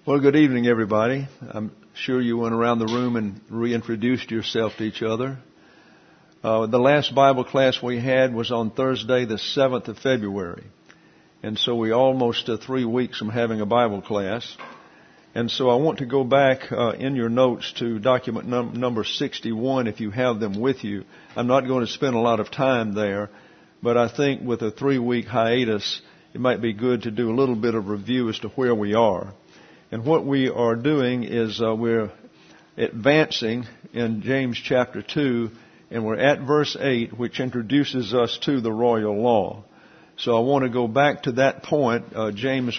Well, good evening, everybody. I'm sure you went around the room and reintroduced yourself to each other. The last Bible class we had was on Thursday, the 7th of February. And so we're almost 3 weeks from having a Bible class. And so I want to go back in your notes to document number 61 if you have them with you. I'm not going to spend a lot of time there, but I think with a 3-week hiatus, it might be good to do a little bit of review as to where we are. And what we are doing is we're advancing in James chapter 2, and we're at verse 8, which introduces us to the royal law. So I want to go back to that point, James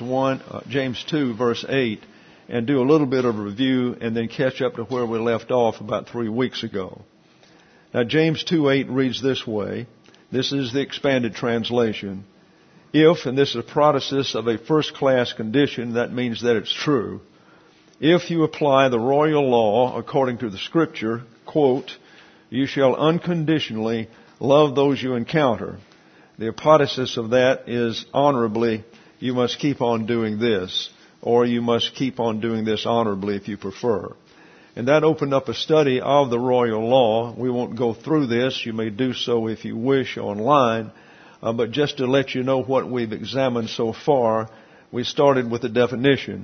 2, verse 8, and do a little bit of review and then catch up to where we left off about 3 weeks ago. Now, James 2:8 reads this way. This is the expanded translation. If, and this is a protasis of a first-class condition, that means that it's true. If you apply the royal law according to the Scripture, quote, you shall unconditionally love those you encounter. The apodosis of that is honorably, you must keep on doing this, or you must keep on doing this honorably if you prefer. And that opened up a study of the royal law. We won't go through this. You may do so if you wish online. But just to let you know what we've examined so far, we started with the definition.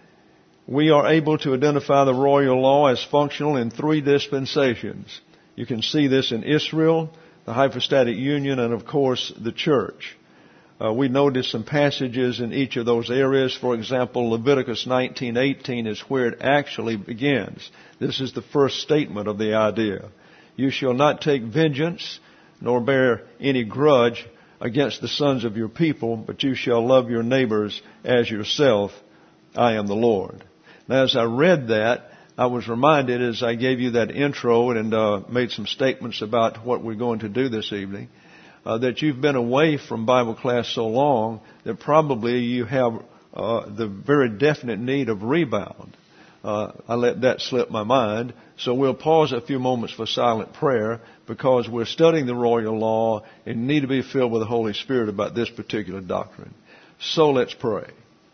We are able to identify the royal law as functional in 3 dispensations. You can see this in Israel, the hypostatic union, and of course the church. We noticed some passages in each of those areas. For example, Leviticus 19:18 is where it actually begins. This is the first statement of the idea. You shall not take vengeance, nor bear any grudge against the sons of your people, but you shall love your neighbors as yourself. I am the Lord. Now, as I read that, I was reminded as I gave you that intro and made some statements about what we're going to do this evening, that you've been away from Bible class so long that probably you have the very definite need of rebound. I let that slip my mind. So we'll pause a few moments for silent prayer because we're studying the royal law and need to be filled with the Holy Spirit about this particular doctrine. So let's pray.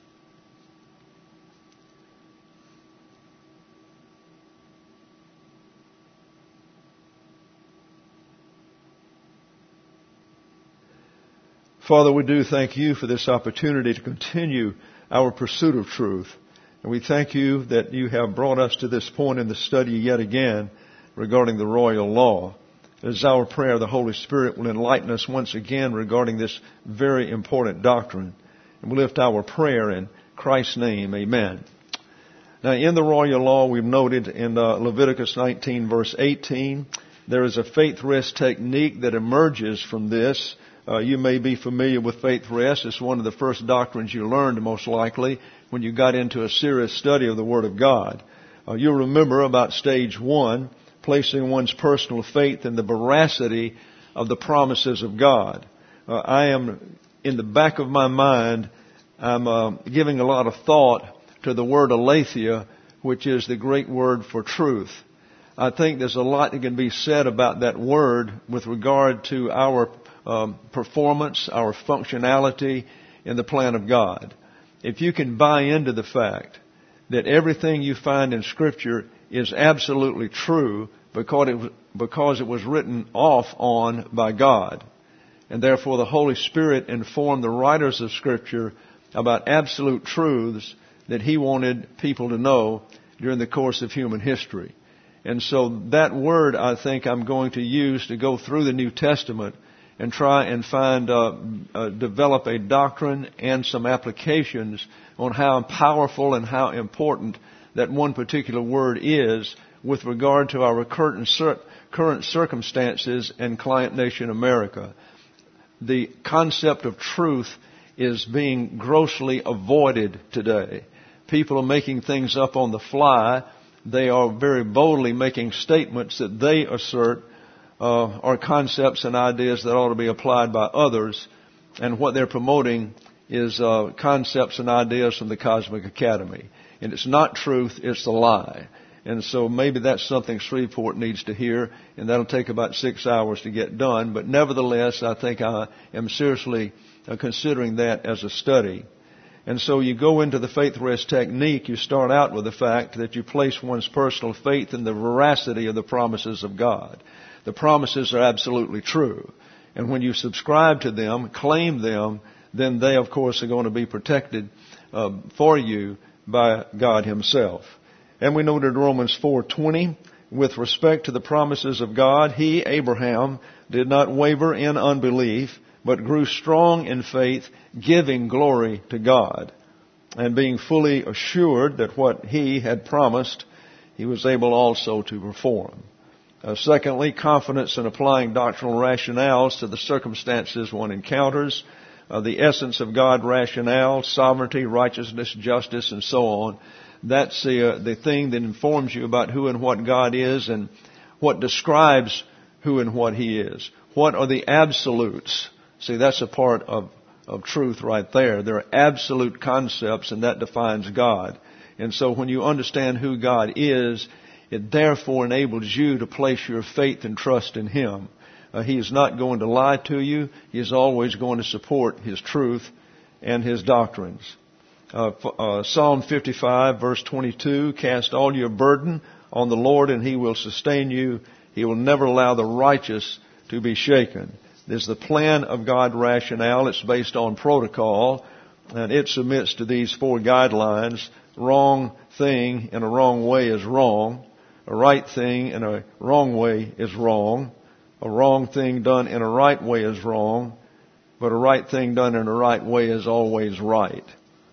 Father, we do thank you for this opportunity to continue our pursuit of truth. And we thank you that you have brought us to this point in the study yet again regarding the royal law. It is our prayer the Holy Spirit will enlighten us once again regarding this very important doctrine. And we lift our prayer in Christ's name. Amen. Now, in the royal law, we've noted in Leviticus 19, verse 18, there is a faith rest technique that emerges from this. You may be familiar with faith rest. It's one of the first doctrines you learned, most likely, when you got into a serious study of the Word of God. You'll remember about stage 1, placing one's personal faith in the veracity of the promises of God. I am, in the back of my mind, I'm giving a lot of thought to the word aletheia, which is the great word for truth. I think there's a lot that can be said about that word with regard to our performance, our functionality in the plan of God. If you can buy into the fact that everything you find in Scripture is absolutely true because it was written off on by God, and therefore the Holy Spirit informed the writers of Scripture about absolute truths that He wanted people to know during the course of human history. And so that word, I think, I'm going to use to go through the New Testament and try and develop a doctrine and some applications on how powerful and how important that one particular word is with regard to our current circumstances in client nation America. The concept of truth is being grossly avoided today. People are making things up on the fly. They are very boldly making statements that they assert are concepts and ideas that ought to be applied by others. And what they're promoting is concepts and ideas from the Cosmic Academy. And it's not truth, it's a lie. And so maybe that's something Shreveport needs to hear, and that'll take about 6 hours to get done. But nevertheless, I think I am seriously considering that as a study. And so you go into the faith rest technique, you start out with the fact that you place one's personal faith in the veracity of the promises of God. The promises are absolutely true. And when you subscribe to them, claim them, then they, of course, are going to be protected for you by God Himself. And we noted Romans 4:20, with respect to the promises of God, he, Abraham, did not waver in unbelief, but grew strong in faith, giving glory to God, and being fully assured that what he had promised, he was able also to perform. Secondly, confidence in applying doctrinal rationales to the circumstances one encounters. The essence of God rationale, sovereignty, righteousness, justice, and so on. That's the thing that informs you about who and what God is and what describes who and what He is. What are the absolutes? See, that's a part of truth right there. There are absolute concepts, and that defines God. And so when you understand who God is, it therefore enables you to place your faith and trust in Him. He is not going to lie to you. He is always going to support His truth and His doctrines. Psalm 55, verse 22, cast all your burden on the Lord and He will sustain you. He will never allow the righteous to be shaken. There's the plan of God rationale. It's based on protocol, and it submits to these 4 guidelines. Wrong thing in a wrong way is wrong. A right thing in a wrong way is wrong. A wrong thing done in a right way is wrong. But a right thing done in a right way is always right.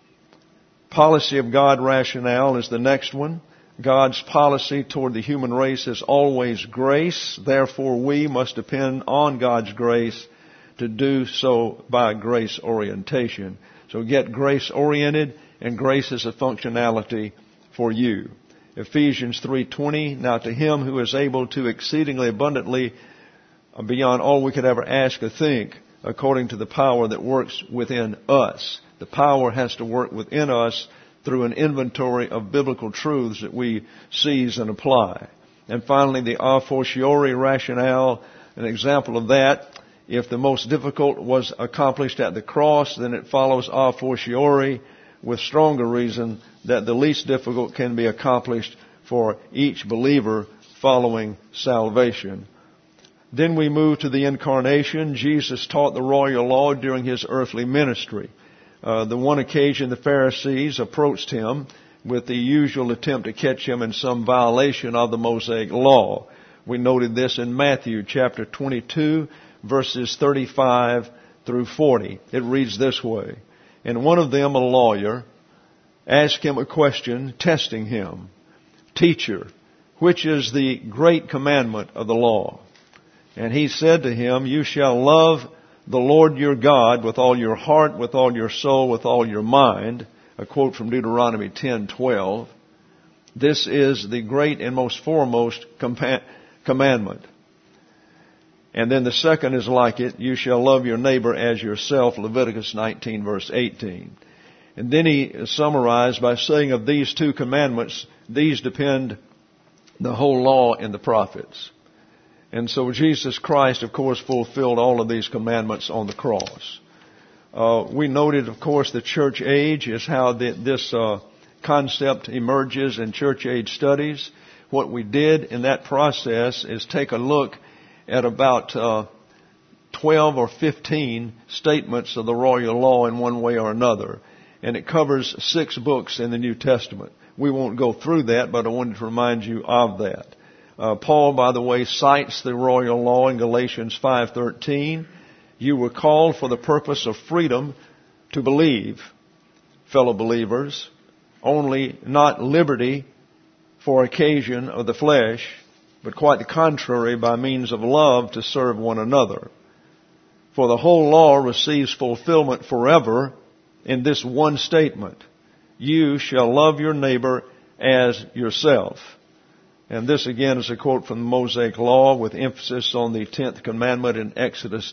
Policy of God rationale is the next one. God's policy toward the human race is always grace. Therefore, we must depend on God's grace to do so by grace orientation. So get grace oriented, and grace is a functionality for you. Ephesians 3:20, now to Him who is able to exceedingly abundantly beyond all we could ever ask or think, according to the power that works within us. The power has to work within us through an inventory of biblical truths that we seize and apply. And finally, the a fortiori rationale, an example of that. If the most difficult was accomplished at the cross, then it follows a fortiori with stronger reason that the least difficult can be accomplished for each believer following salvation. Then we move to the incarnation. Jesus taught the royal law during His earthly ministry. The one occasion the Pharisees approached Him with the usual attempt to catch Him in some violation of the Mosaic law. We noted this in Matthew chapter 22, verses 35 through 40. It reads this way. And one of them, a lawyer, asked Him a question, testing Him. Teacher, which is the great commandment of the law? And He said to him, you shall love the Lord your God with all your heart, with all your soul, with all your mind. A quote from Deuteronomy 10:12. This is the great and most foremost commandment. And then the second is like it. You shall love your neighbor as yourself. Leviticus 19 verse 18. And then He summarized by saying of these 2 commandments, these depend the whole law and the prophets. And so Jesus Christ, of course, fulfilled all of these commandments on the cross. We noted, of course, the church age is how this concept emerges in church age studies. What we did in that process is take a look at about 12 or 15 statements of the royal law in one way or another. And it covers 6 books in the New Testament. We won't go through that, but I wanted to remind you of that. Paul, by the way, cites the royal law in Galatians 5:13. You were called for the purpose of freedom to believe, fellow believers, only not liberty for occasion of the flesh, but quite the contrary, by means of love to serve one another. For the whole law receives fulfillment forever in this one statement. You shall love your neighbor as yourself. And this again is a quote from the Mosaic Law with emphasis on the 10th commandment in Exodus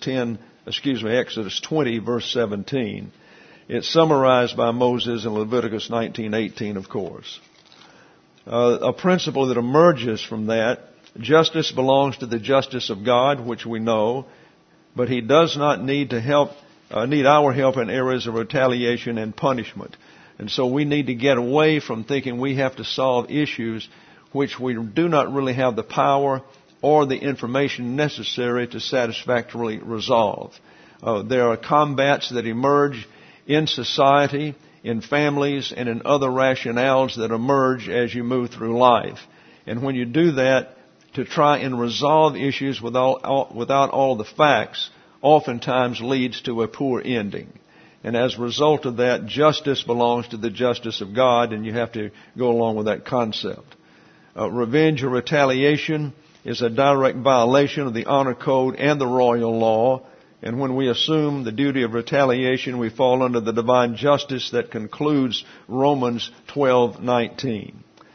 20 verse 17. It's summarized by Moses in Leviticus 19:18, of course. A principle that emerges from that, justice belongs to the justice of God, which we know, but He does not need to help need our help in areas of retaliation and punishment. And so we need to get away from thinking we have to solve issues which we do not really have the power or the information necessary to satisfactorily resolve. There are combats that emerge in society, in families, and in other rationales that emerge as you move through life. And when you do that, to try and resolve issues without all the facts oftentimes leads to a poor ending. And as a result of that, justice belongs to the justice of God, and you have to go along with that concept. Revenge or retaliation is a direct violation of the honor code and the royal law. And when we assume the duty of retaliation, we fall under the divine justice that concludes Romans 12:19.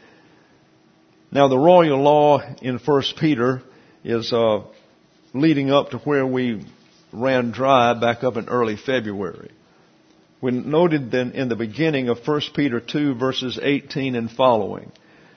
Now, the royal law in 1 Peter is leading up to where we ran dry back up in early February. We noted then in the beginning of 1 Peter 2, verses 18 and following.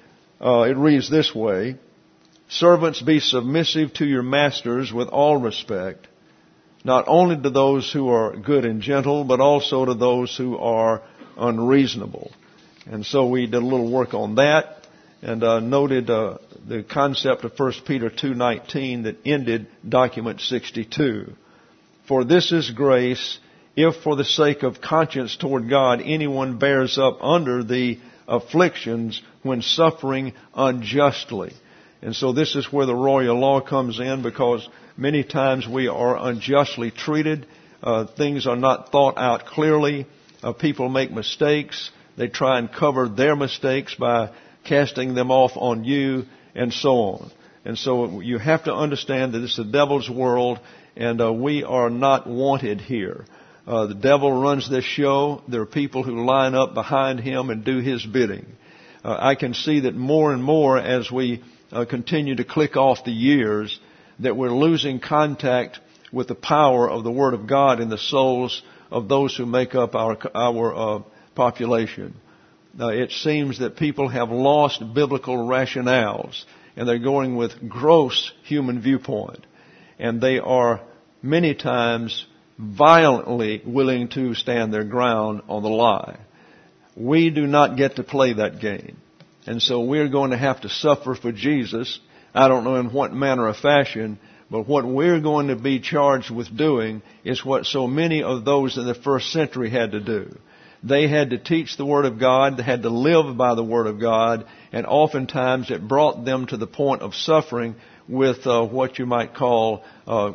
It reads this way: "Servants, be submissive to your masters with all respect, not only to those who are good and gentle, but also to those who are unreasonable." And so we did a little work on that and noted the concept of 1 Peter 2:19 that ended document 62. "For this is grace, if for the sake of conscience toward God anyone bears up under the afflictions when suffering unjustly." And so this is where the royal law comes in, because many times we are unjustly treated. Things are not thought out clearly. People make mistakes. They try and cover their mistakes by casting them off on you, and so on. And so you have to understand that it's the devil's world, and we are not wanted here. The devil runs this show. There are people who line up behind him and do his bidding. I can see that more and more as we continue to click off the years, that we're losing contact with the power of the Word of God in the souls of those who make up our population. It seems that people have lost biblical rationales, and they're going with gross human viewpoint. And they are many times violently willing to stand their ground on the lie. We do not get to play that game. And so we're going to have to suffer for Jesus. I don't know in what manner of fashion, but what we're going to be charged with doing is what so many of those in the first century had to do. They had to teach the Word of God. They had to live by the Word of God. And oftentimes it brought them to the point of suffering with what you might call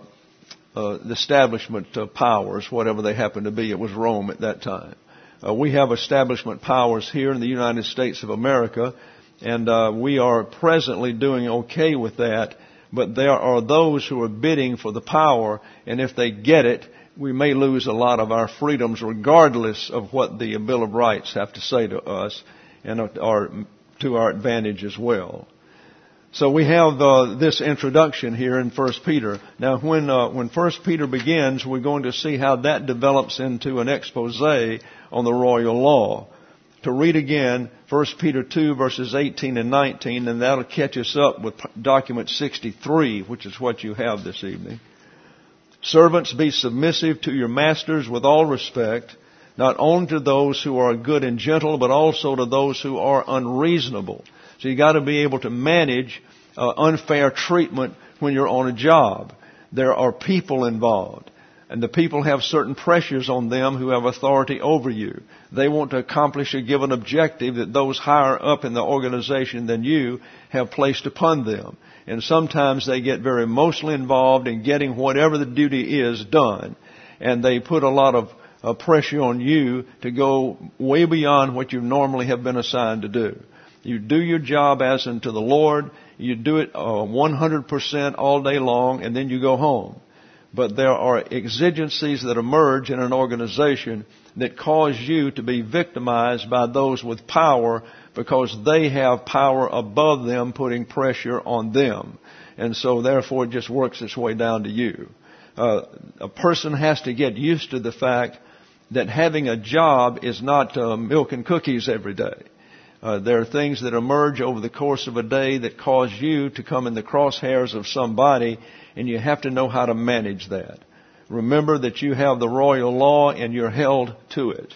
the establishment powers, whatever they happen to be. It was Rome at that time. We have establishment powers here in the United States of America, and we are presently doing okay with that. But there are those who are bidding for the power, and if they get it, we may lose a lot of our freedoms regardless of what the Bill of Rights have to say to us, and are to our advantage as well. So we have this introduction here in 1 Peter. Now when 1 Peter begins, we're going to see how that develops into an expose on the royal law. To read again 1 Peter 2 verses 18 and 19, and that'll catch us up with document 63, which is what you have this evening. "Servants, be submissive to your masters with all respect, not only to those who are good and gentle, but also to those who are unreasonable." So you got to be able to manage unfair treatment when you're on a job. There are people involved, and the people have certain pressures on them who have authority over you. They want to accomplish a given objective that those higher up in the organization than you have placed upon them. And sometimes they get very emotionally involved in getting whatever the duty is done. And they put a lot of pressure on you to go way beyond what you normally have been assigned to do. You do your job as unto the Lord. You do it 100% all day long, and then you go home. But there are exigencies that emerge in an organization that cause you to be victimized by those with power, because they have power above them putting pressure on them. And so therefore it just works its way down to you. A person has to get used to the fact that having a job is not milk and cookies every day. There are things that emerge over the course of a day that cause you to come in the crosshairs of somebody, and you have to know how to manage that. Remember that you have the royal law and you're held to it.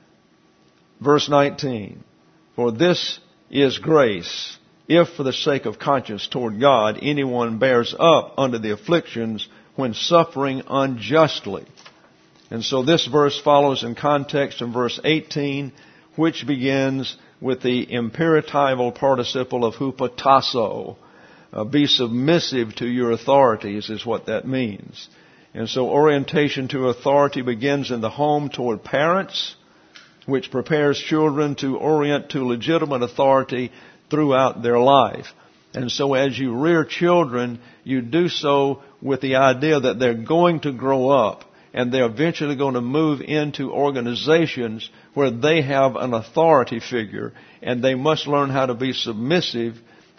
Verse 19, for this is grace, if for the sake of conscience toward God anyone bears up under the afflictions when suffering unjustly. And so this verse follows in context in verse 18, which begins with the imperatival participle of hupotasso. Be submissive to your authorities is what that means. And so orientation to authority begins in the home toward parents, which prepares children to orient to legitimate authority throughout their life. And so as you rear children, you do so with the idea that they're going to grow up and they're eventually going to move into organizations where they have an authority figure, and they must learn how to be submissive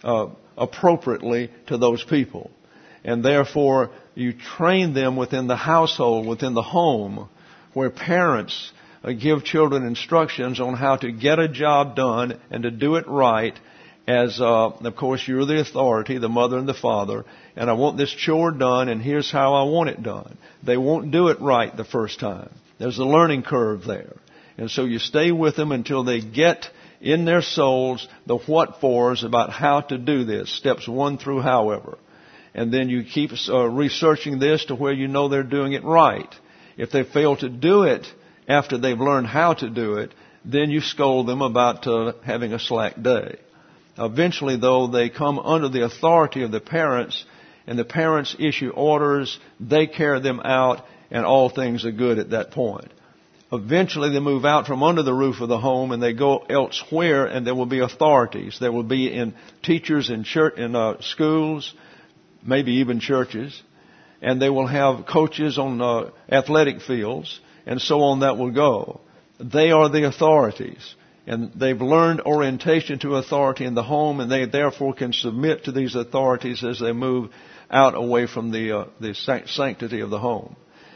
appropriately to those people. And therefore, you train them within the household, within the home, where parents give children instructions on how to get a job done and to do it right, as, of course, you're the authority, the mother and the father, and I want this chore done, and here's how I want it done. They won't do it right the first time. There's a learning curve there. And so you stay with them until they get in their souls the what-fors about how to do this, steps 1 through however. And then you keep researching this to where you know they're doing it right. If they fail to do it after they've learned how to do it, then you scold them about having a slack day. Eventually, though, they come under the authority of the parents, and the parents issue orders, they carry them out, and all things are good at that point. Eventually, they move out from under the roof of the home, and they go elsewhere, and there will be authorities. There will be in teachers in church, in schools, maybe even churches, and they will have coaches on athletic fields, and so on that will go. They are the authorities. And they've learned orientation to authority in the home, and they therefore can submit to these authorities as they move out away from the sanctity of the home.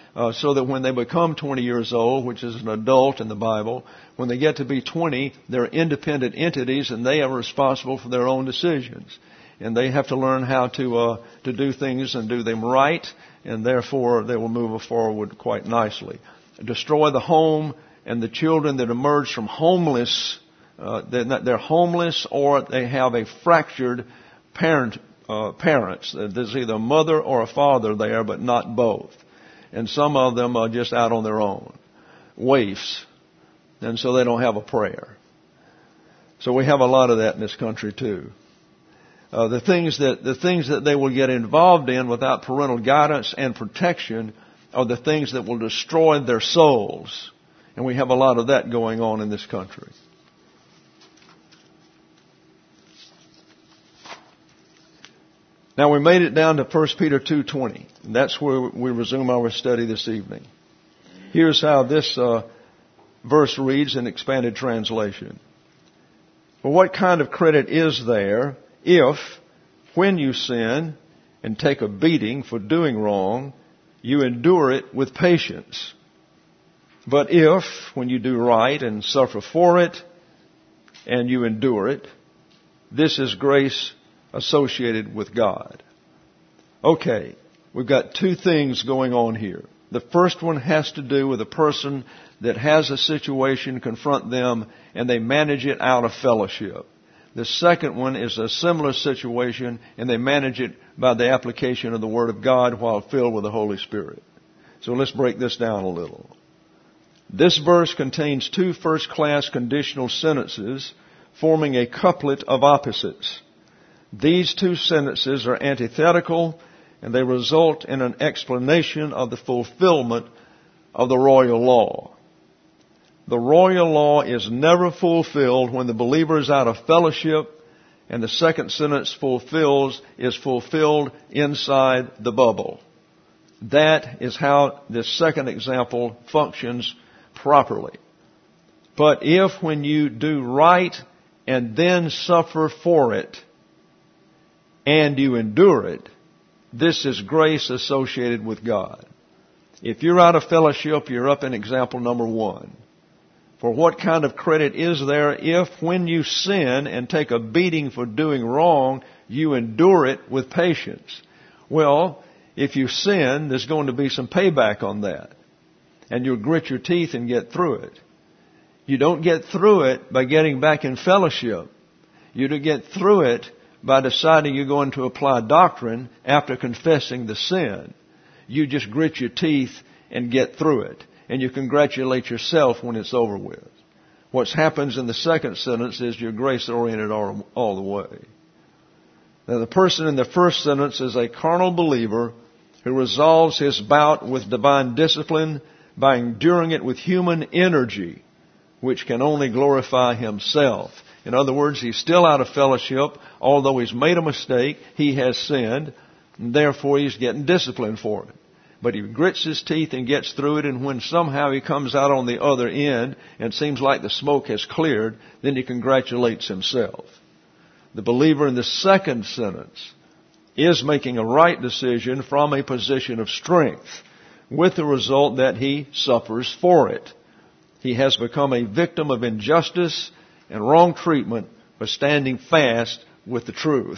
So that when they become 20 years old, which is an adult in the Bible, when they get to be 20, they're independent entities, and they are responsible for their own decisions. And they have to learn how to do things and do them right, and therefore they will move forward quite nicely. Destroy the home, and the children that emerge from homeless, they're homeless or they have a fractured parents. There's either a mother or a father there, but not both. And some of them are just out on their own, waifs, and so they don't have a prayer. So we have a lot of that in this country too. The things that they will get involved in without parental guidance and protection are the things that will destroy their souls. And we have a lot of that going on in this country. Now we made it down to 1 Peter 2:20. And that's where we resume our study this evening. Here's how this verse reads in expanded translation. For what kind of credit is there if, when you sin and take a beating for doing wrong, you endure it with patience? But if, when you do right and suffer for it, and you endure it, this is grace associated with God. Okay, we've got two things going on here. The first one has to do with a person that has a situation confront them, and they manage it out of fellowship. The second one is a similar situation, and they manage it by the application of the Word of God while filled with the Holy Spirit. So let's break this down a little. This verse contains two first-class conditional sentences forming a couplet of opposites. These two sentences are antithetical, and they result in an explanation of the fulfillment of the royal law. The royal law is never fulfilled when the believer is out of fellowship, and the second sentence is fulfilled inside the bubble. That is how this second example functions properly. But if when you do right and then suffer for it, and you endure it, this is grace associated with God. If you're out of fellowship, you're up in example number 1. For what kind of credit is there if when you sin and take a beating for doing wrong, you endure it with patience? Well, if you sin, there's going to be some payback on that. And you'll grit your teeth and get through it. You don't get through it by getting back in fellowship. You don't get through it by deciding you're going to apply doctrine after confessing the sin. You just grit your teeth and get through it. And you congratulate yourself when it's over with. What happens in the second sentence is you're grace-oriented all the way. Now, the person in the first sentence is a carnal believer who resolves his bout with divine discipline by enduring it with human energy, which can only glorify himself. In other words, he's still out of fellowship. Although he's made a mistake, he has sinned, and therefore he's getting disciplined for it. But he grits his teeth and gets through it, and when somehow he comes out on the other end and seems like the smoke has cleared, then he congratulates himself. The believer in the second sentence is making a right decision from a position of strength, with the result that he suffers for it. He has become a victim of injustice and wrong treatment by standing fast with the truth.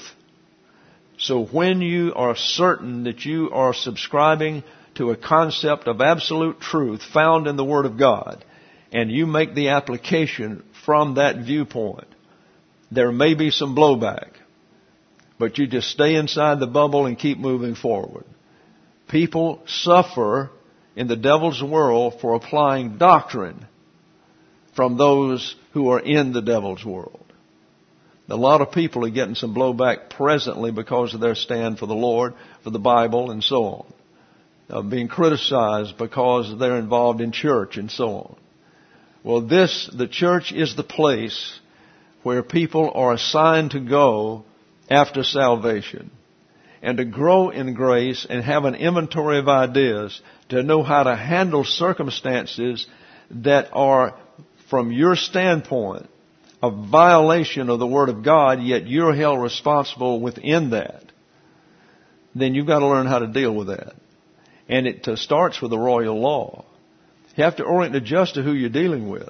So when you are certain that you are subscribing to a concept of absolute truth found in the Word of God, and you make the application from that viewpoint, there may be some blowback, but you just stay inside the bubble and keep moving forward. People suffer in the devil's world for applying doctrine from those who are in the devil's world. A lot of people are getting some blowback presently because of their stand for the Lord, for the Bible, and so on. Being criticized because they're involved in church and so on. Well, the church is the place where people are assigned to go after salvation and to grow in grace and have an inventory of ideas to know how to handle circumstances that are, from your standpoint, a violation of the Word of God, yet you're held responsible within that. Then you've got to learn how to deal with that. And it starts with the royal law. You have to orient adjust to who you're dealing with.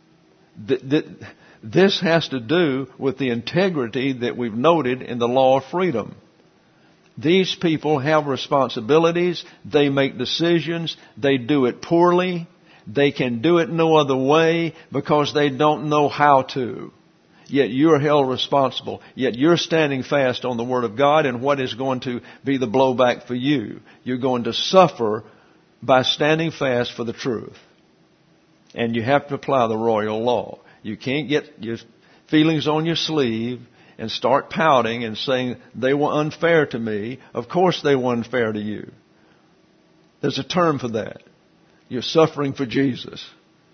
This has to do with the integrity that we've noted in the law of freedom. These people have responsibilities. They make decisions. They do it poorly. They can do it no other way because they don't know how to. Yet you're held responsible. Yet you're standing fast on the Word of God, and what is going to be the blowback for you? You're going to suffer by standing fast for the truth. And you have to apply the royal law. You can't get your feelings on your sleeve and start pouting and saying, they were unfair to me. Of course they were unfair to you. There's a term for that. You're suffering for Jesus.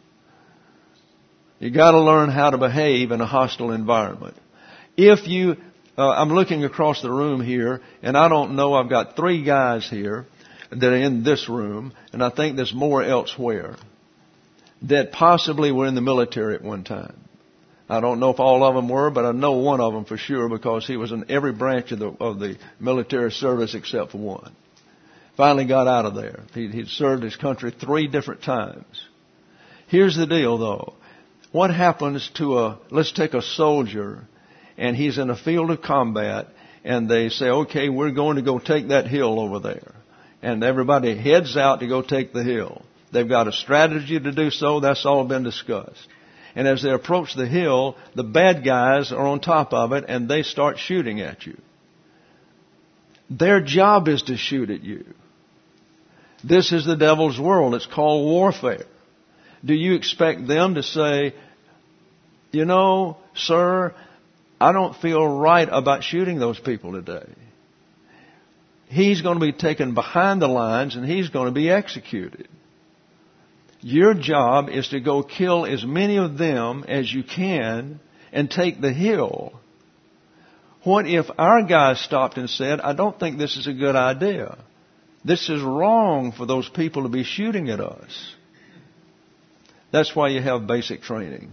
You got to learn how to behave in a hostile environment. I'm looking across the room here, and I don't know, I've got 3 guys here that are in this room, and I think there's more elsewhere, that possibly were in the military at one time. I don't know if all of them were, but I know one of them for sure because he was in every branch of the military service except for one. Finally got out of there. He'd served his country 3 different times. Here's the deal, though. What happens to let's take a soldier, and he's in a field of combat, and they say, okay, we're going to go take that hill over there. And everybody heads out to go take the hill. They've got a strategy to do so. That's all been discussed. And as they approach the hill, the bad guys are on top of it, and they start shooting at you. Their job is to shoot at you. This is the devil's world. It's called warfare. Do you expect them to say, you know, sir, I don't feel right about shooting those people today? He's going to be taken behind the lines and he's going to be executed. Your job is to go kill as many of them as you can and take the hill. What if our guys stopped and said, I don't think this is a good idea. This is wrong for those people to be shooting at us. That's why you have basic training.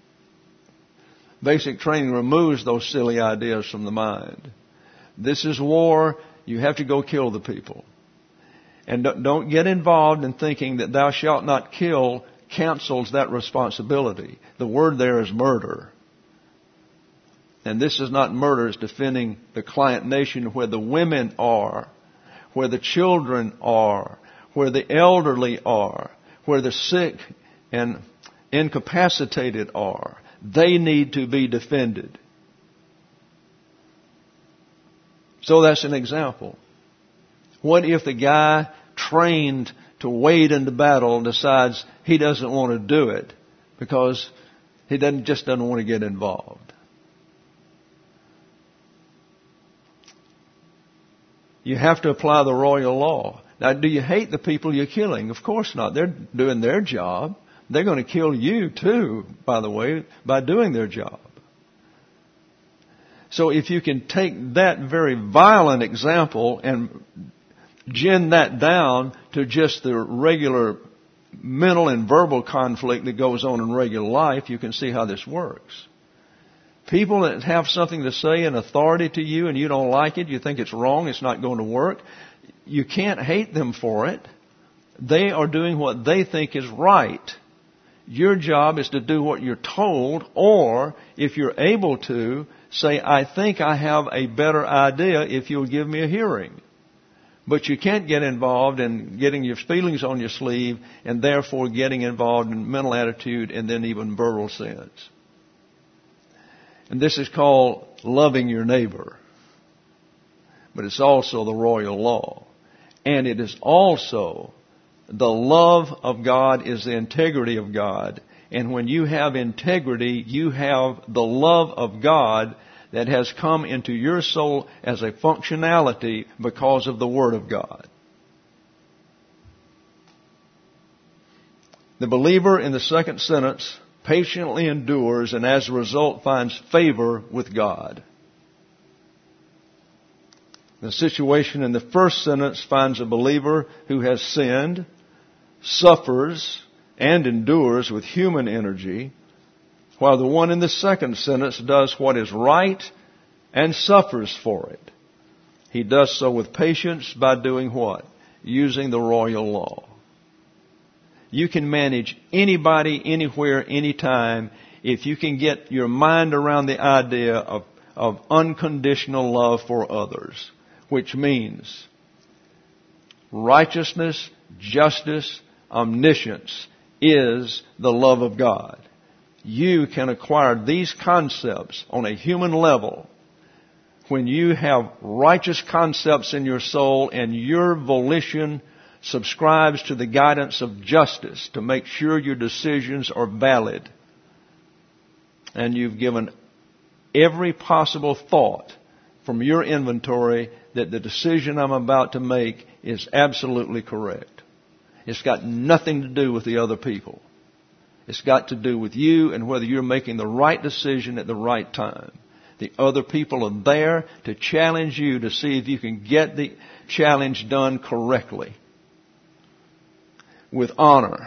Basic training removes those silly ideas from the mind. This is war. You have to go kill the people. And don't get involved in thinking that thou shalt not kill cancels that responsibility. The word there is murder. And this is not murder. It's defending the client nation where the women are, where the children are, where the elderly are, where the sick and incapacitated are. They need to be defended. So that's an example. What if the guy trained to wade into battle decides he doesn't want to do it because he just doesn't want to get involved? You have to apply the royal law. Now, do you hate the people you're killing? Of course not. They're doing their job. They're going to kill you too, by the way, by doing their job. So if you can take that very violent example and gin that down to just the regular mental and verbal conflict that goes on in regular life, you can see how this works. People that have something to say in authority to you and you don't like it, you think it's wrong, it's not going to work, you can't hate them for it. They are doing what they think is right. Your job is to do what you're told, or if you're able to, say, I think I have a better idea if you'll give me a hearing. But you can't get involved in getting your feelings on your sleeve and therefore getting involved in mental attitude and then even verbal sins. And this is called loving your neighbor. But it's also the royal law. And it is also the love of God is the integrity of God. And when you have integrity, you have the love of God that has come into your soul as a functionality because of the Word of God. The believer in the second sentence patiently endures and as a result finds favor with God. The situation in the first sentence finds a believer who has sinned, suffers, and endures with human energy, while the one in the second sentence does what is right and suffers for it. He does so with patience by doing what? Using the royal law. You can manage anybody, anywhere, anytime, if you can get your mind around the idea of unconditional love for others, which means righteousness, justice, omniscience is the love of God. You can acquire these concepts on a human level when you have righteous concepts in your soul and your volition subscribes to the guidance of justice to make sure your decisions are valid. And you've given every possible thought from your inventory that the decision I'm about to make is absolutely correct. It's got nothing to do with the other people. It's got to do with you and whether you're making the right decision at the right time. The other people are there to challenge you to see if you can get the challenge done correctly, with honor.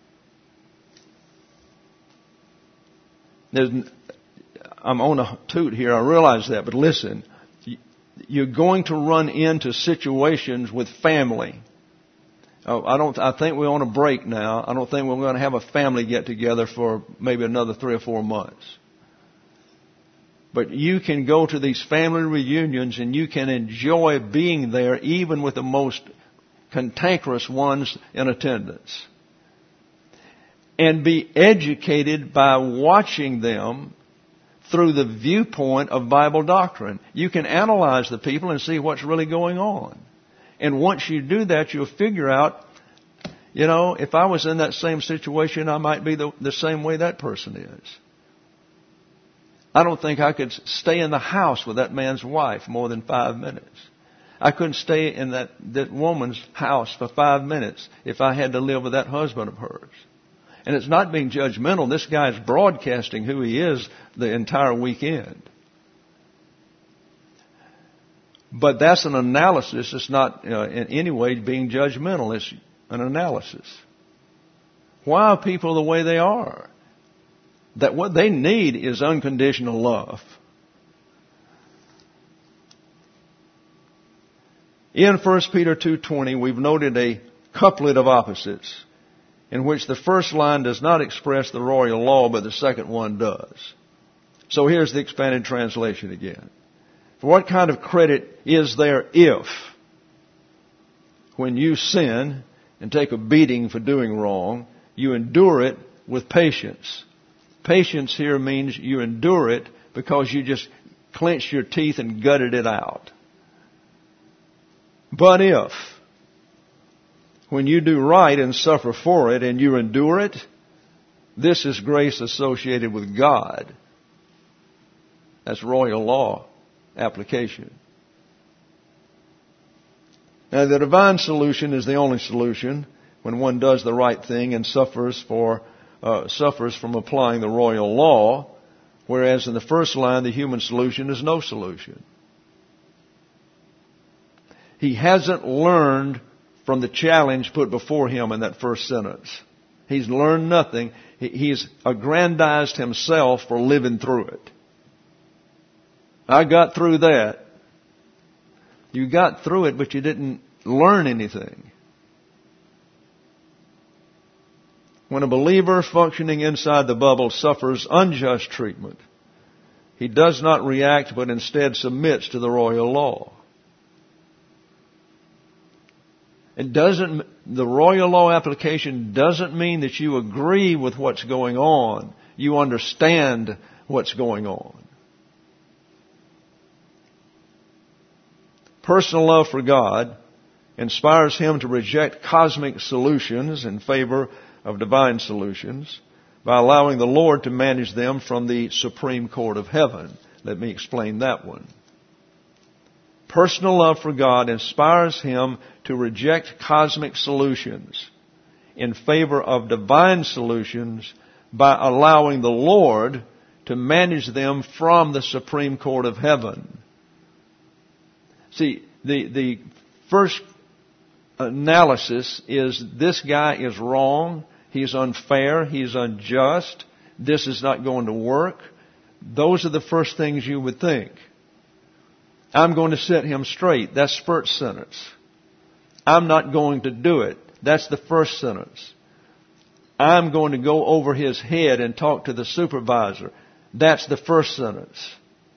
I'm on a toot here, I realize that, but listen, you're going to run into situations with family. I think we're on a break now. I don't think we're going to have a family get together for maybe another 3 or 4 months. But you can go to these family reunions and you can enjoy being there even with the most cantankerous ones in attendance. And be educated by watching them through the viewpoint of Bible doctrine. You can analyze the people and see what's really going on. And once you do that, you'll figure out, if I was in that same situation, I might be the same way that person is. I don't think I could stay in the house with that man's wife more than 5 minutes. I couldn't stay in that woman's house for 5 minutes if I had to live with that husband of hers. And it's not being judgmental. This guy's broadcasting who he is the entire weekend. But that's an analysis. It's not in any way being judgmental. It's an analysis. Why are people the way they are? That what they need is unconditional love. In 1 Peter 2:20, we've noted a couplet of opposites in which the first line does not express the royal law, but the second one does. So here's the expanded translation again. For what kind of credit is there if when you sin and take a beating for doing wrong, you endure it with patience. Patience here means you endure it because you just clenched your teeth and gutted it out. But if, when you do right and suffer for it and you endure it, this is grace associated with God. That's royal law application. Now, the divine solution is the only solution when one does the right thing and suffers from applying the royal law, whereas in the first line, the human solution is no solution. He hasn't learned from the challenge put before him in that first sentence. He's learned nothing. He's aggrandized himself for living through it. I got through that. You got through it, but you didn't learn anything. When a believer functioning inside the bubble suffers unjust treatment, he does not react, but instead submits to the royal law. The royal law application doesn't mean that you agree with what's going on. You understand what's going on. Personal love for God inspires him to reject cosmic solutions in favor of divine solutions by allowing the Lord to manage them from the Supreme Court of Heaven. Let me explain that one. Personal love for God inspires him to reject cosmic solutions in favor of divine solutions by allowing the Lord to manage them from the Supreme Court of Heaven. See, the first analysis is this guy is wrong, he's unfair, he's unjust, this is not going to work. Those are the first things you would think. I'm going to set him straight. That's first sentence. I'm not going to do it. That's the first sentence. I'm going to go over his head and talk to the supervisor. That's the first sentence.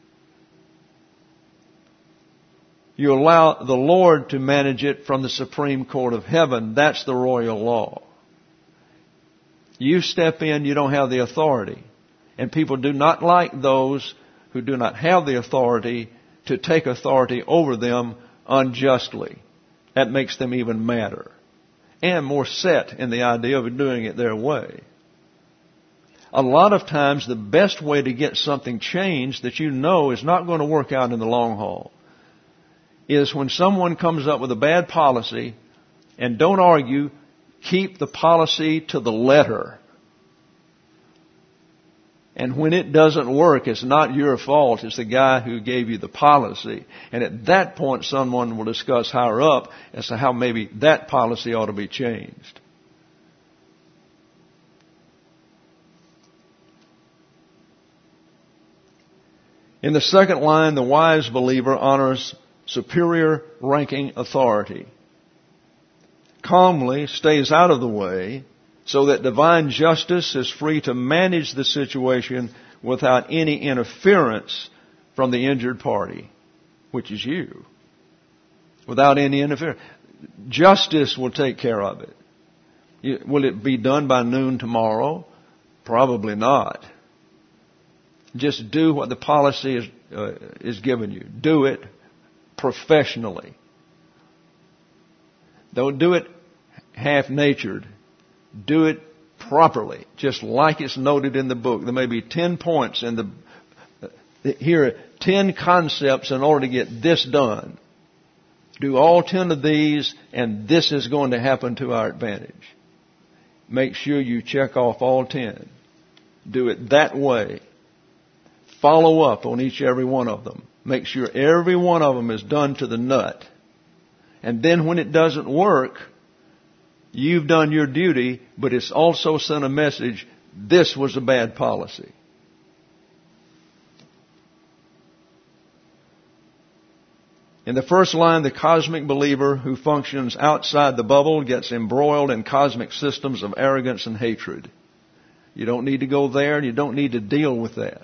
You allow the Lord to manage it from the Supreme Court of Heaven. That's the royal law. You step in, you don't have the authority. And people do not like those who do not have the authority to take authority over them unjustly. That makes them even madder and more set in the idea of doing it their way. A lot of times the best way to get something changed that you know is not going to work out in the long haul is when someone comes up with a bad policy, and don't argue, keep the policy to the letter. And when it doesn't work, it's not your fault. It's the guy who gave you the policy. And at that point, someone will discuss higher up as to how maybe that policy ought to be changed. In the second line, the wise believer honors superior ranking authority, calmly stays out of the way, so that divine justice is free to manage the situation without any interference from the injured party, which is you. Without any interference. Justice will take care of it. Will it be done by noon tomorrow? Probably not. Just do what the policy is giving you. Do it professionally. Don't do it half-natured. Do it properly, just like it's noted in the book. There may be 10 points in here are 10 concepts in order to get this done. Do all 10 of these, and this is going to happen to our advantage. Make sure you check off all 10. Do it that way. Follow up on each and every one of them. Make sure every one of them is done to the nut. And then when it doesn't work, you've done your duty, but it's also sent a message, this was a bad policy. In the first line, the cosmic believer who functions outside the bubble gets embroiled in cosmic systems of arrogance and hatred. You don't need to go there, and you don't need to deal with that.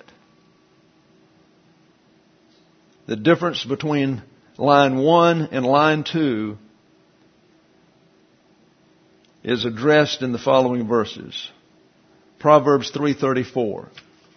The difference between line 1 and line 2 is addressed in the following verses. Proverbs 3:34.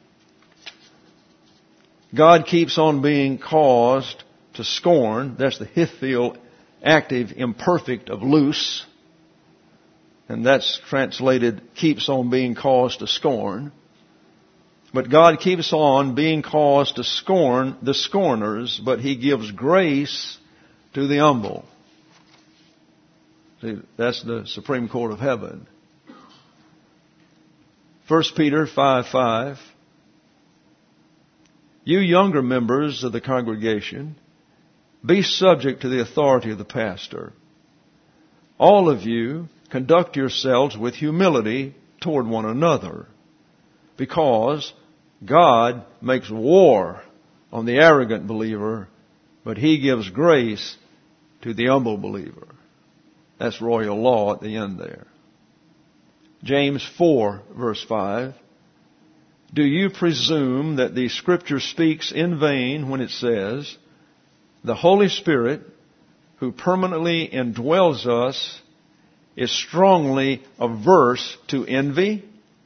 God keeps on being caused to scorn. That's the Hiphil active imperfect of loose. And that's translated keeps on being caused to scorn. But God keeps on being caused to scorn the scorners, but He gives grace to the humble. See, that's the Supreme Court of Heaven. 1 Peter 5:5. You younger members of the congregation, be subject to the authority of the pastor. All of you conduct yourselves with humility toward one another, because God makes war on the arrogant believer, but He gives grace to the humble believer. That's royal law at the end there. James 4, verse 5. Do you presume that the Scripture speaks in vain when it says, the Holy Spirit, who permanently indwells us, is strongly averse to envy,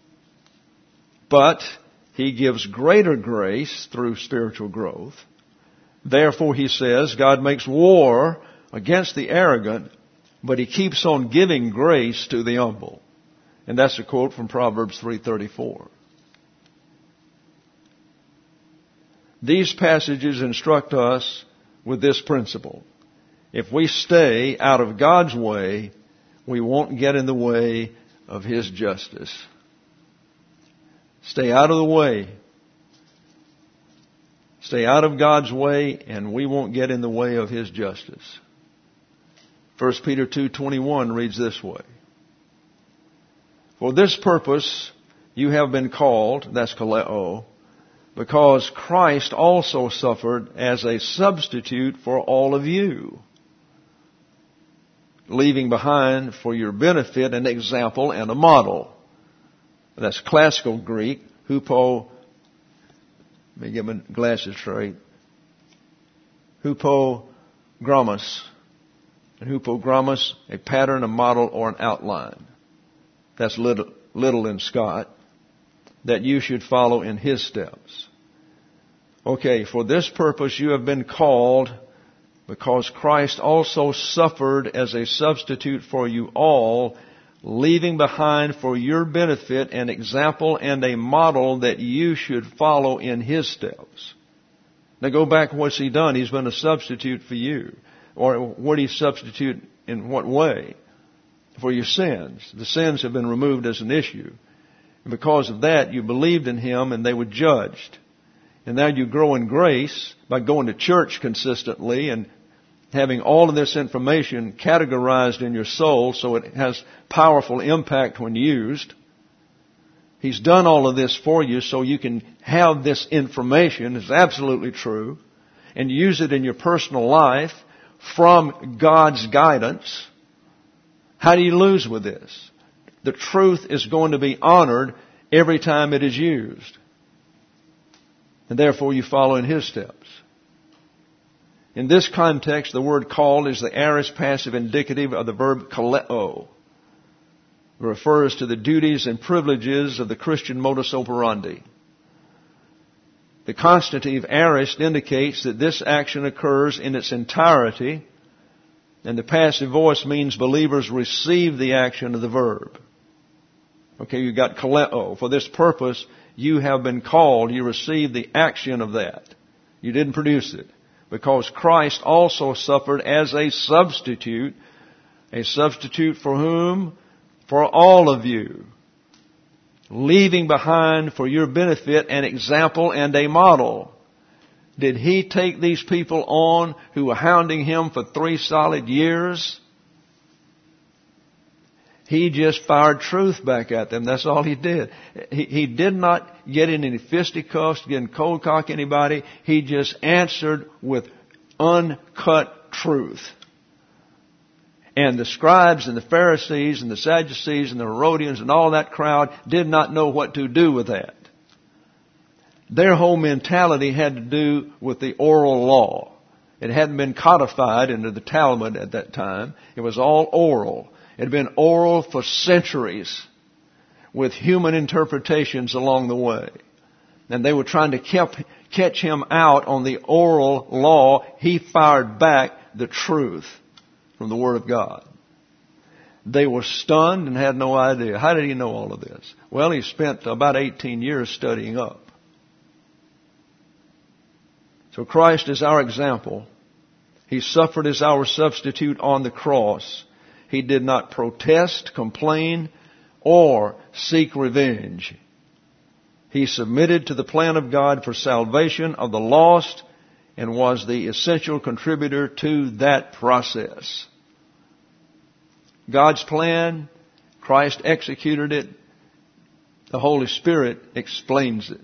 but He gives greater grace through spiritual growth. Therefore, he says, God makes war against the arrogant, but He keeps on giving grace to the humble. And that's a quote from Proverbs 3:34. These passages instruct us with this principle. If we stay out of God's way, we won't get in the way of His justice. Stay out of the way. Stay out of God's way, and we won't get in the way of His justice. 1 Peter 2:21 reads this way. For this purpose you have been called, that's kaleo, because Christ also suffered as a substitute for all of you, leaving behind for your benefit an example and a model. That's classical Greek, hupo, let me get my glasses straight, hupogrammus. And hupogrammus, a pattern, a model, or an outline. That's little in Scott. That you should follow in His steps. Okay, for this purpose you have been called, because Christ also suffered as a substitute for you all, leaving behind for your benefit an example and a model that you should follow in His steps. Now go back, what's He done? He's been a substitute for you. Or what did He substitute in what way? For your sins. The sins have been removed as an issue. And because of that, you believed in Him and they were judged. And now you grow in grace by going to church consistently and having all of this information categorized in your soul so it has powerful impact when used. He's done all of this for you so you can have this information, it's absolutely true, and use it in your personal life from God's guidance. How do you lose with this? The truth is going to be honored every time it is used. And therefore you follow in His steps. In this context, the word called is the aorist passive indicative of the verb kaleo. It refers to the duties and privileges of the Christian modus operandi. The constative aorist indicates that this action occurs in its entirety, and the passive voice means believers receive the action of the verb. Okay, you got kaleo. For this purpose, you have been called. You received the action of that. You didn't produce it. Because Christ also suffered as a substitute. A substitute for whom? For all of you. Leaving behind for your benefit an example and a model. Did He take these people on who were hounding Him for 3 solid years? He just fired truth back at them. That's all He did. He did not get in any fisticuffs, get in cold cock anybody. He just answered with uncut truth. And the scribes and the Pharisees and the Sadducees and the Herodians and all that crowd did not know what to do with that. Their whole mentality had to do with the oral law. It hadn't been codified into the Talmud at that time. It was all oral. It had been oral for centuries with human interpretations along the way. And they were trying to catch him out on the oral law. He fired back the truth from the Word of God. They were stunned and had no idea. How did he know all of this? Well, he spent about 18 years studying up. So Christ is our example. He suffered as our substitute on the cross. He did not protest, complain, or seek revenge. He submitted to the plan of God for salvation of the lost and was the essential contributor to that process. God's plan, Christ executed it. The Holy Spirit explains it.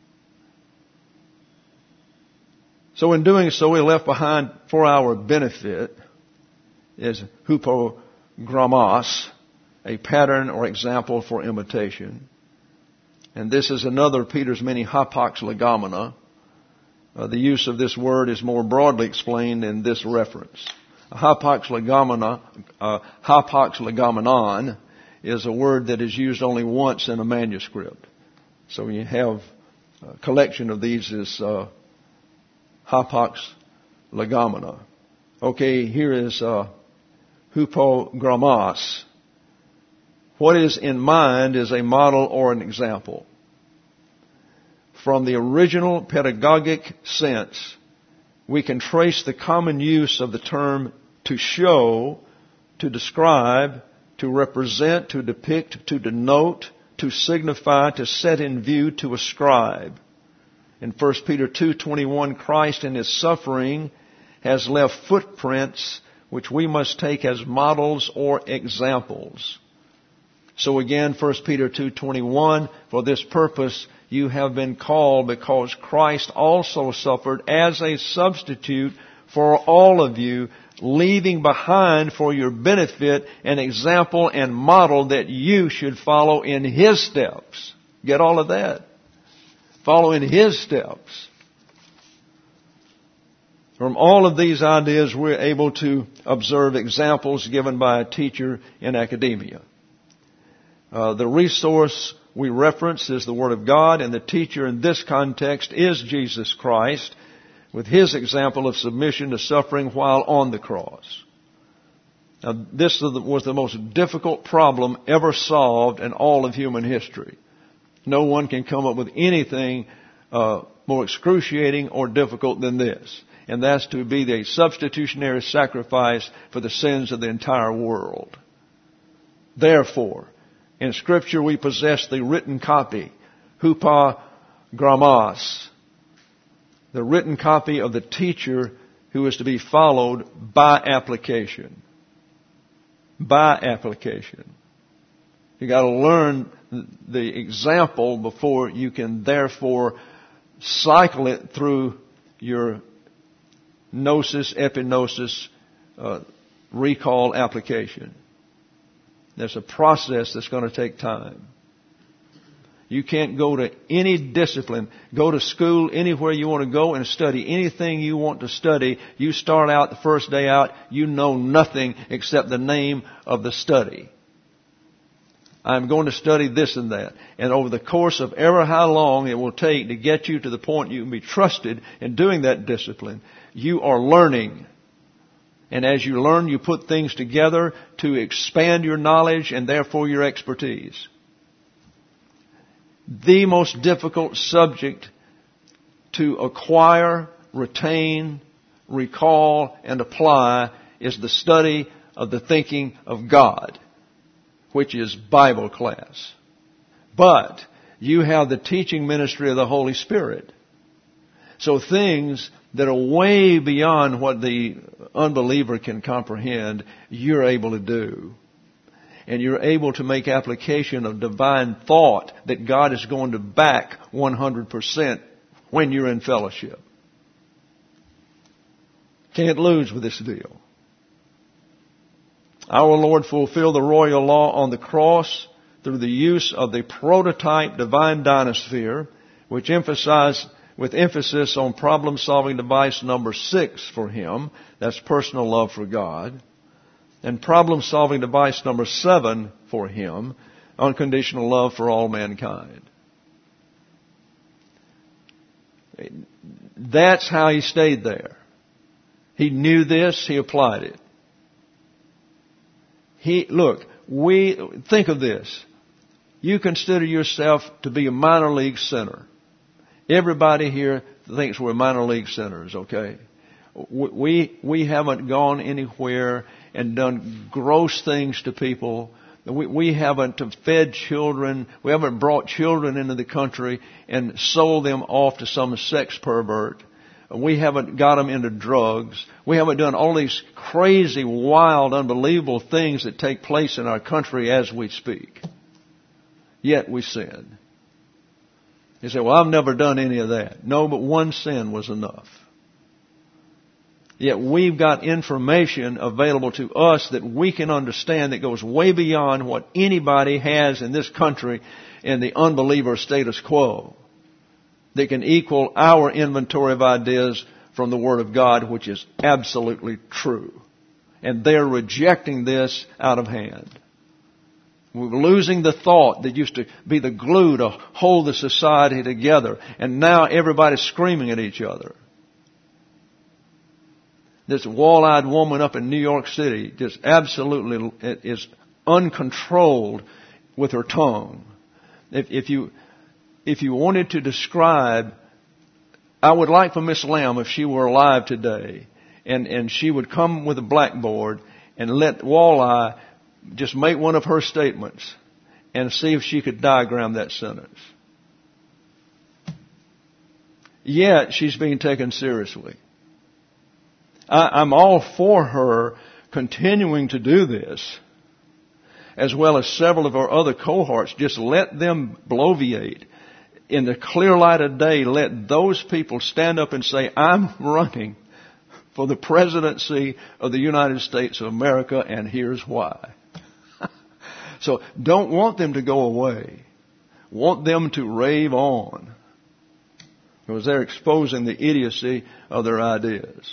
So in doing so, He left behind for our benefit is hupogrammos, a pattern or example for imitation. And this is another of Peter's many hapax legomena. The use of this word is more broadly explained in this reference. Hapax legomenon is a word that is used only once in a manuscript. So you have a collection of these as hapax legomena. Okay, here is hupogrammos. What is in mind is a model or an example. From the original pedagogic sense, we can trace the common use of the term to show, to describe, to represent, to depict, to denote, to signify, to set in view, to ascribe. In 1 Peter 2:21, Christ in His suffering has left footprints which we must take as models or examples. So again, 1 Peter 2:21, for this purpose you have been called because Christ also suffered as a substitute for all of you, leaving behind for your benefit an example and model that you should follow in His steps. Get all of that? Follow in His steps. From all of these ideas, we're able to observe examples given by a teacher in academia. The resource we reference is the Word of God, and the teacher in this context is Jesus Christ, with His example of submission to suffering while on the cross. Now, this was the most difficult problem ever solved in all of human history. No one can come up with anything more excruciating or difficult than this. And that's to be the substitutionary sacrifice for the sins of the entire world. Therefore, in Scripture we possess the written copy, hupogrammos, the written copy of the teacher who is to be followed by application. By application. You got to learn the example before you can therefore cycle it through your gnosis, epignosis, recall application. There's a process that's going to take time. You can't go to any discipline, go to school anywhere you want to go and study anything you want to study. You start out the first day out, you know nothing except the name of the study. I'm going to study this and that. And over the course of ever how long it will take to get you to the point you can be trusted in doing that discipline, you are learning. And as you learn, you put things together to expand your knowledge and therefore your expertise. The most difficult subject to acquire, retain, recall, and apply is the study of the thinking of God, which is Bible class. But you have the teaching ministry of the Holy Spirit. So things that are way beyond what the unbeliever can comprehend, you're able to do. And you're able to make application of divine thought that God is going to back 100% when you're in fellowship. Can't lose with this deal. Our Lord fulfilled the royal law on the cross through the use of the prototype divine dynasphere, which with emphasis on problem-solving device number 6 for Him. That's personal love for God. And problem-solving device number 7 for him, unconditional love for all mankind. That's how he stayed there. He knew this, he applied it. Think of this. You consider yourself to be a minor league sinner. Everybody here thinks we're minor league sinners, okay? We haven't gone anywhere and done gross things to people. We haven't fed children. We haven't brought children into the country and sold them off to some sex pervert. We haven't got them into drugs. We haven't done all these crazy, wild, unbelievable things that take place in our country as we speak. Yet we sin. You say, well, I've never done any of that. No, but one sin was enough. Yet we've got information available to us that we can understand that goes way beyond what anybody has in this country in the unbeliever status quo. That can equal our inventory of ideas from the Word of God, which is absolutely true. And they're rejecting this out of hand. We're losing the thought that used to be the glue to hold the society together. And now everybody's screaming at each other. This wall-eyed woman up in New York City just absolutely is uncontrolled with her tongue. If you wanted to describe, I would like for Miss Lamb, if she were alive today, and she would come with a blackboard and let Walleye just make one of her statements and see if she could diagram that sentence. Yet she's being taken seriously. I'm all for her continuing to do this, as well as several of our other cohorts. Just let them bloviate. In the clear light of day, let those people stand up and say, I'm running for the presidency of the United States of America, and here's why. So don't want them to go away. Want them to rave on, because they're exposing the idiocy of their ideas.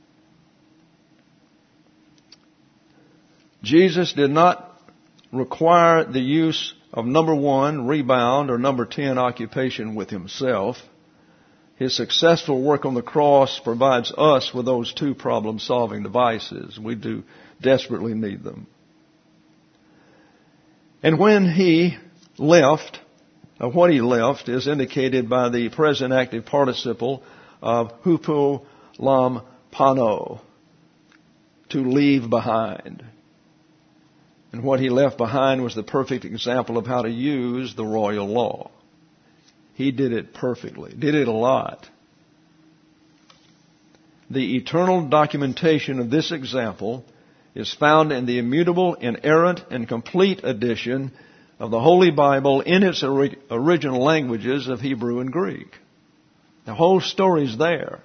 Jesus did not require the use of number 1, rebound, or number 10, occupation with himself. His successful work on the cross provides us with those 2 problem-solving devices. We do desperately need them. And when he left, what he left is indicated by the present active participle of hupo lam pano, to leave behind. And what he left behind was the perfect example of how to use the royal law. He did it perfectly, did it a lot. The eternal documentation of this example is found in the immutable, inerrant, and complete edition of the Holy Bible in its original languages of Hebrew and Greek. The whole story's there.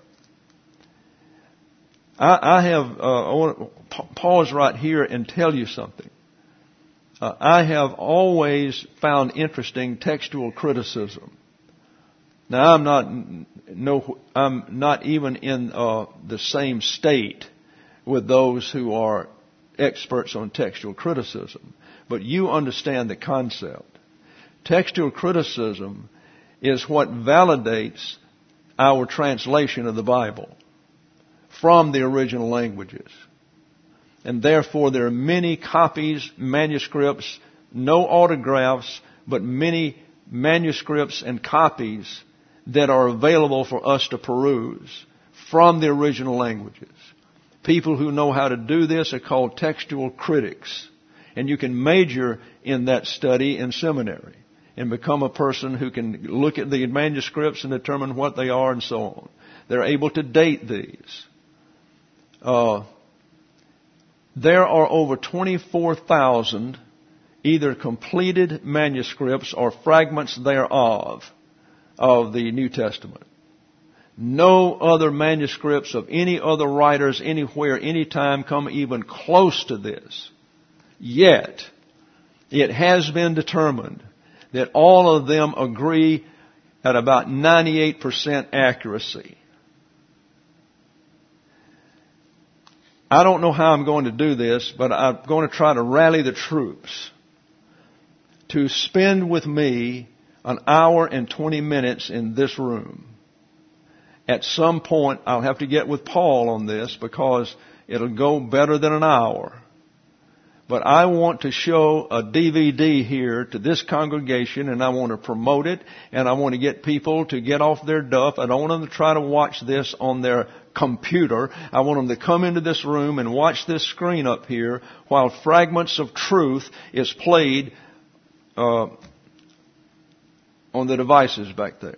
I want to pause right here and tell you something. I have always found interesting textual criticism. Now, I'm not even in the same state with those who are experts on textual criticism, but you understand the concept. Textual criticism is what validates our translation of the Bible from the original languages. And therefore there are many copies, manuscripts, no autographs, but many manuscripts and copies that are available for us to peruse from the original languages. People who know how to do this are called textual critics. And you can major in that study in seminary and become a person who can look at the manuscripts and determine what they are and so on. They're able to date these. There are over 24,000 either completed manuscripts or fragments thereof of the New Testament. No other manuscripts of any other writers anywhere, anytime come even close to this. Yet, it has been determined that all of them agree at about 98% accuracy. I don't know how I'm going to do this, but I'm going to try to rally the troops to spend with me an hour and 20 minutes in this room. At some point, I'll have to get with Paul on this because it'll go better than an hour. But I want to show a DVD here to this congregation, and I want to promote it, and I want to get people to get off their duff. I don't want them to try to watch this on their computer. I want them to come into this room and watch this screen up here while Fragments of Truth is played on the devices back there.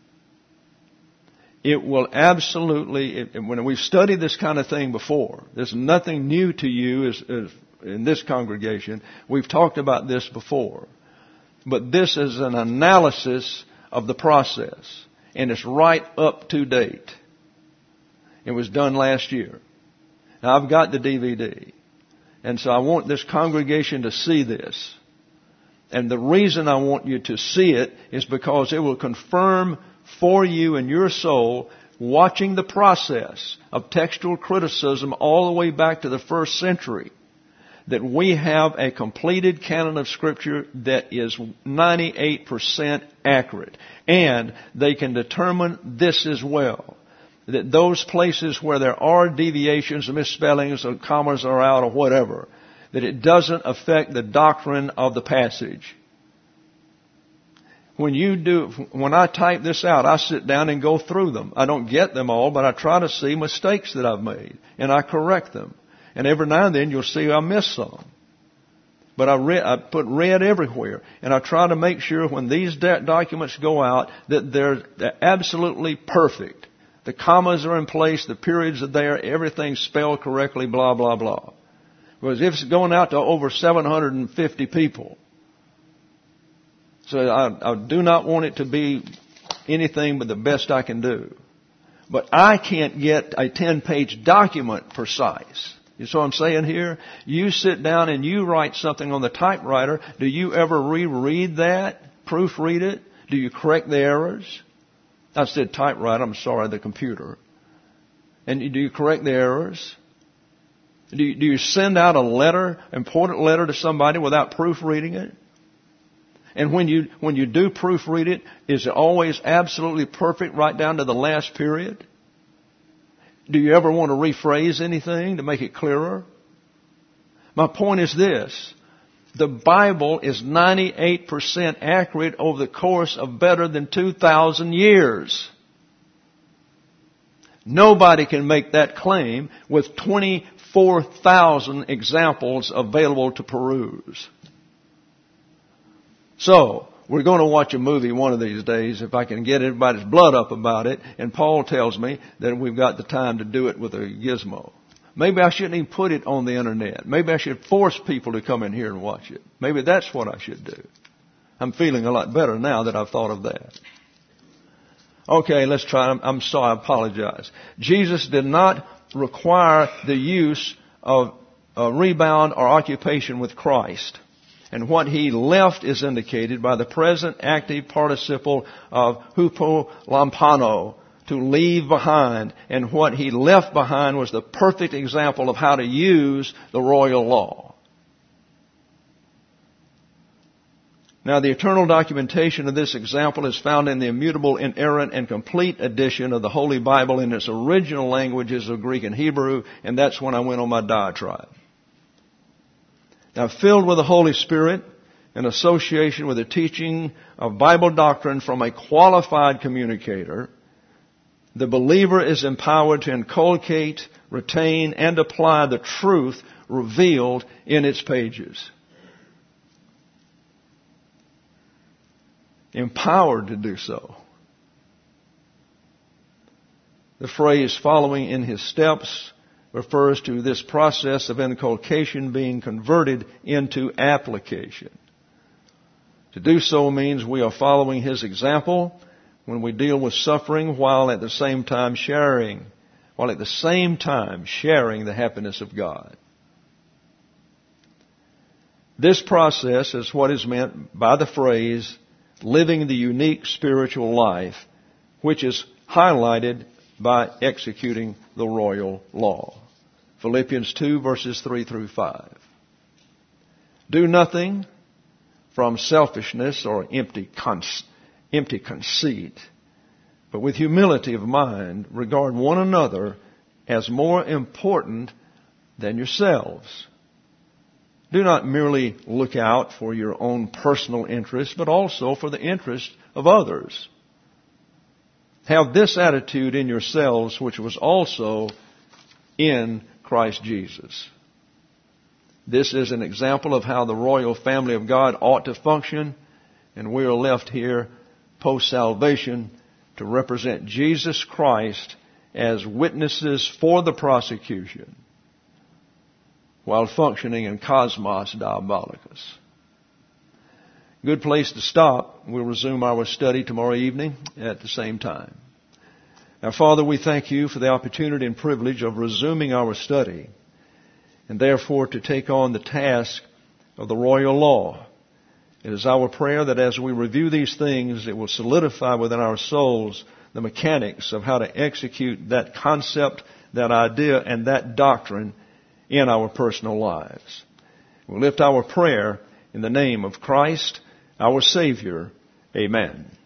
It will absolutely, when we've studied this kind of thing before, there's nothing new to you as in this congregation. We've talked about this before. But this is an analysis of the process. And it's right up to date. It was done last year. Now I've got the DVD. And so I want this congregation to see this. And the reason I want you to see it is because it will confirm for you in your soul, watching the process of textual criticism all the way back to the first century, that we have a completed canon of Scripture that is 98% accurate. And they can determine this as well, that those places where there are deviations or misspellings or commas are out or whatever, that it doesn't affect the doctrine of the passage. When I type this out, I sit down and go through them. I don't get them all, but I try to see mistakes that I've made, and I correct them. And every now and then you'll see I miss some. But I put red everywhere, and I try to make sure when these documents go out that they're absolutely perfect. The commas are in place, the periods are there, everything's spelled correctly, blah, blah, blah. Because if it's going out to over 750 people, so I do not want it to be anything but the best I can do. But I can't get a 10-page document precise. You see what I'm saying here? You sit down and you write something on the typewriter. Do you ever reread that? Proofread it? Do you correct the errors? I said typewriter, I'm sorry, the computer. And do you correct the errors? Do you send out a letter, important letter to somebody without proofreading it? And when you do proofread it, is it always absolutely perfect right down to the last period? Do you ever want to rephrase anything to make it clearer? My point is this. The Bible is 98% accurate over the course of better than 2,000 years. Nobody can make that claim with 24,000 examples available to peruse. So, we're going to watch a movie one of these days if I can get everybody's blood up about it. And Paul tells me that we've got the time to do it with a gizmo. Maybe I shouldn't even put it on the internet. Maybe I should force people to come in here and watch it. Maybe that's what I should do. I'm feeling a lot better now that I've thought of that. Okay, let's try. I'm sorry, I apologize. Jesus did not require the use of a rebound or occupation with Christ. And what he left is indicated by the present active participle of hupo-lampano, to leave behind. And what he left behind was the perfect example of how to use the royal law. Now, the eternal documentation of this example is found in the immutable, inerrant, and complete edition of the Holy Bible in its original languages of Greek and Hebrew, and that's when I went on my diatribe. Now, filled with the Holy Spirit, in association with the teaching of Bible doctrine from a qualified communicator, the believer is empowered to inculcate, retain, and apply the truth revealed in its pages. Empowered to do so. The phrase following in his steps refers to this process of inculcation being converted into application. To do so means we are following his example when we deal with suffering while at the same time sharing the happiness of God. This process is what is meant by the phrase living the unique spiritual life, which is highlighted by executing the royal law. Philippians 2 verses 3 through 5. Do nothing from selfishness or empty conceit, but with humility of mind regard one another as more important than yourselves. Do not merely look out for your own personal interest, but also for the interest of others. Have this attitude in yourselves, which was also in Christ Jesus. This is an example of how the royal family of God ought to function, and we are left here post-salvation to represent Jesus Christ as witnesses for the prosecution while functioning in Cosmos Diabolicus. Good place to stop. We'll resume our study tomorrow evening at the same time. Now, Father, we thank you for the opportunity and privilege of resuming our study and therefore to take on the task of the royal law. It is our prayer that as we review these things, it will solidify within our souls the mechanics of how to execute that concept, that idea, and that doctrine in our personal lives. We lift our prayer in the name of Christ, our Savior. Amen.